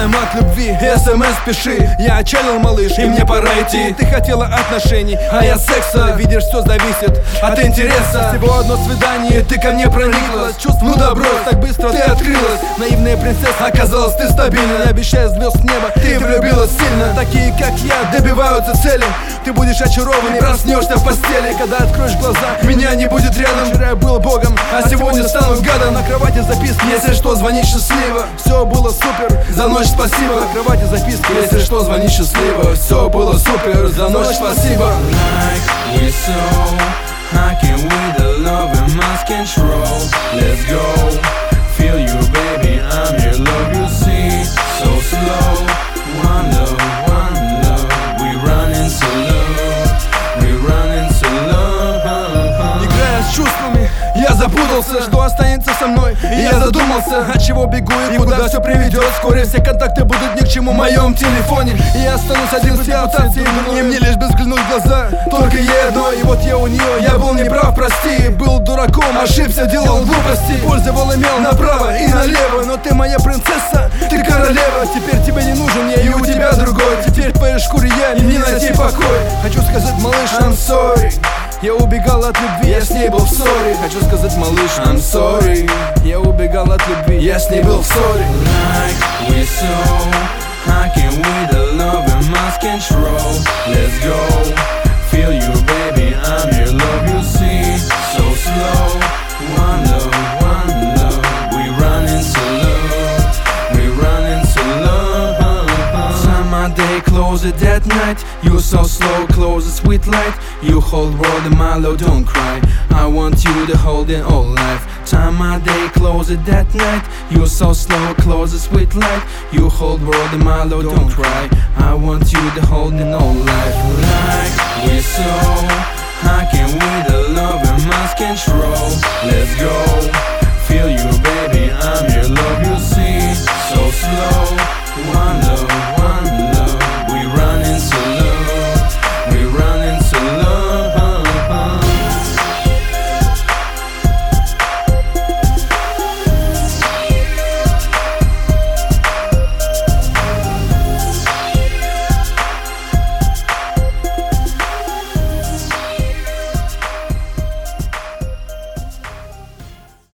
Бегаем от любви, СМС пиши. Я отчалил, малыш, и мне пора идти. Ты хотела отношений, а я секса. Видишь, все зависит от интереса. Всего одно свидание, ты ко мне прониклась. Чувств, ну да брось, так быстро ты открылась. Наивная принцесса, оказалась ты стабильна. Не обещая звезд с неба, ты влюбилась сильно. Такие, как я, добиваются цели. Ты будешь очарован и проснешься в постели. Когда откроешь глаза, меня не будет рядом. Вчера я был богом, а сегодня стану гадом. На кровати записки, если что, звони счастливо. Все было супер, за ночь спасибо. На кровати записки, если что, звони счастливо. Все было супер, за ночь спасибо. Like we so, how can we the love and lost control? Let's go, feel you baby, I'm your love you see. So slow, one love, we run into love, we run into love. Играя с чувствами, я запутался, что останется со мной. И я задумался, от чего бегу и куда все приведет. Вскоре все контакты будут ни к чему в моем телефоне. И я останусь один в ситуации, и мне лишь бы взглянуть в глаза. Только ей одно, и вот я у нее. Я был неправ, прости, был дураком, ошибся, делал глупости. Пользовал, имел направо и налево. Но ты моя принцесса, ты королева. Теперь тебе не нужен я, и у тебя другой. Теперь в твоей шкуре я, и не найти покой. Хочу сказать, малыш, I'm sorry. Я убегал от любви, я с ней был в ссоре. Хочу сказать, малыш, I'm sorry. Я убегал от любви, я с ней был в ссоре. Like we so, how can we the love and lost control? Let's go, feel you baby, I'm your love you see. So slow, one love, we run into love, we run into love. Time my day, close it at night. You so slow, close the sweet light. You hold world and my love, don't cry. I want you to hold it all life. Time my day, close it at night. You so slow, close the sweet light. You hold world and my love, don't cry. I want you to hold it all life. Like we so, how can we the love and lost control? Let's go.